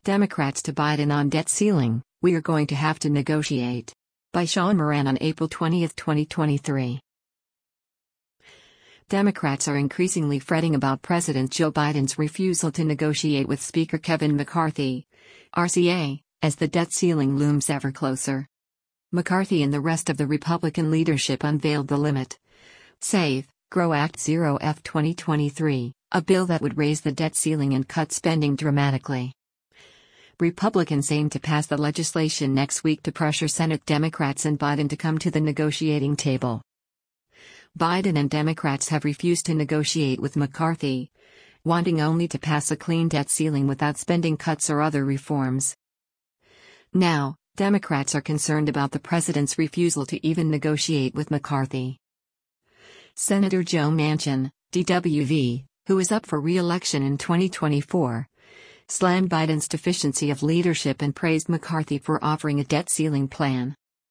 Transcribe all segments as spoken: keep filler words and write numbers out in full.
Democrats to Biden on debt ceiling, we are going to have to negotiate. By Sean Moran on April twentieth, twenty twenty-three. Democrats are increasingly fretting about President Joe Biden's refusal to negotiate with Speaker Kevin McCarthy, R C A, as the debt ceiling looms ever closer. McCarthy and the rest of the Republican leadership unveiled the Limit, Save, Grow Act zero F twenty twenty-three, a bill that would raise the debt ceiling and cut spending dramatically. Republicans aim to pass the legislation next week to pressure Senate Democrats and Biden to come to the negotiating table. Biden and Democrats have refused to negotiate with McCarthy, wanting only to pass a clean debt ceiling without spending cuts or other reforms. Now, Democrats are concerned about the president's refusal to even negotiate with McCarthy. Senator Joe Manchin, D W V, who is up for re-election in twenty twenty-four, slammed Biden's deficiency of leadership and praised McCarthy for offering a debt ceiling plan.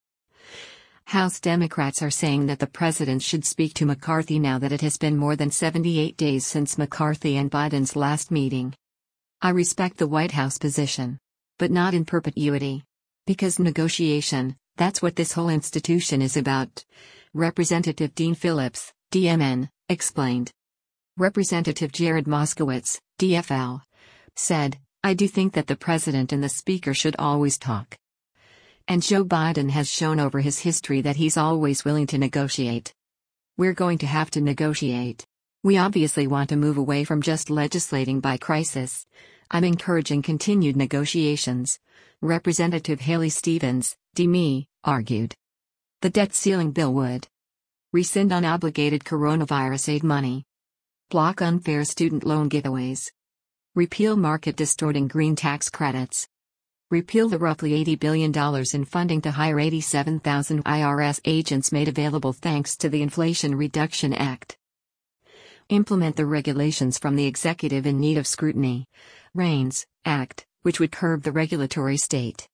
House Democrats are saying that the president should speak to McCarthy now that it has been more than seventy-eight days since McCarthy and Biden's last meeting. I respect the White House position, but not in perpetuity. Because negotiation, that's what this whole institution is about, Representative Dean Phillips, D M N, explained. Representative Jared Moskowitz, D F L, said, I do think that the president and the speaker should always talk. And Joe Biden has shown over his history that he's always willing to negotiate. We're going to have to negotiate. We obviously want to move away from just legislating by crisis. I'm encouraging continued negotiations, Representative Haley Stevens, D M E, argued. The debt ceiling bill would rescind unobligated coronavirus aid money, block unfair student loan giveaways, repeal market-distorting green tax credits, repeal the roughly eighty billion dollars in funding to hire eighty-seven thousand I R S agents made available thanks to the Inflation Reduction Act, implement the regulations from the Executive in Need of Scrutiny, REINS, Act, which would curb the regulatory state,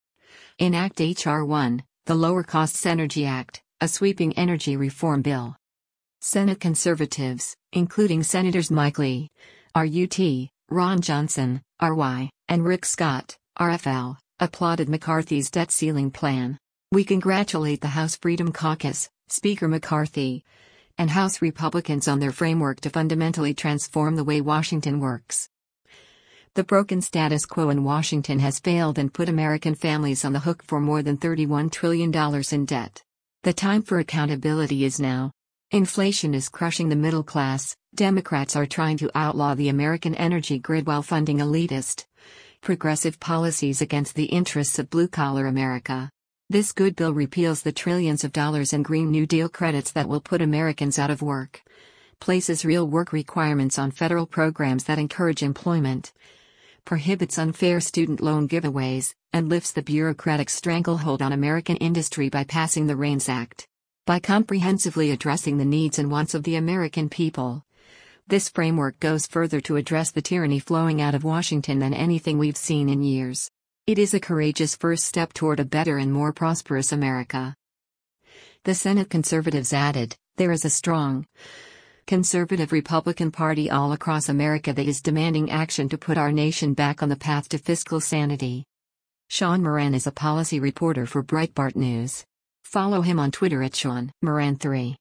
enact H R one, the Lower Costs Energy Act, a sweeping energy reform bill. Senate conservatives, including Senators Mike Lee, R U T, Ron Johnson, R Y, and Rick Scott, R F L, applauded McCarthy's debt ceiling plan. We congratulate the House Freedom Caucus, Speaker McCarthy, and House Republicans on their framework to fundamentally transform the way Washington works. The broken status quo in Washington has failed and put American families on the hook for more than thirty-one trillion dollars in debt. The time for accountability is now. Inflation is crushing the middle class. Democrats are trying to outlaw the American energy grid while funding elitist, progressive policies against the interests of blue-collar America. This good bill repeals the trillions of dollars in Green New Deal credits that will put Americans out of work, places real work requirements on federal programs that encourage employment, prohibits unfair student loan giveaways, and lifts the bureaucratic stranglehold on American industry by passing the REINS Act. By comprehensively addressing the needs and wants of the American people, this framework goes further to address the tyranny flowing out of Washington than anything we've seen in years. It is a courageous first step toward a better and more prosperous America. The Senate conservatives added, there is a strong, conservative Republican Party all across America that is demanding action to put our nation back on the path to fiscal sanity. Sean Moran is a policy reporter for Breitbart News. Follow him on Twitter at Sean Moran three.